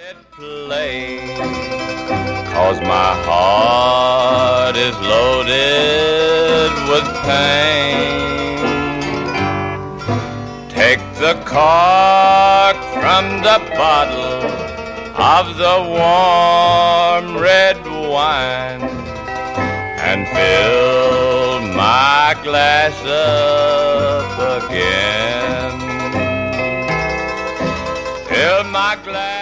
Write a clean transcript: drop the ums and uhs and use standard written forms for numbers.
Play, 'cause my heart is loaded with pain. Take the cork from the bottle of the warm red wine and fill my glass up again. Fill my glass.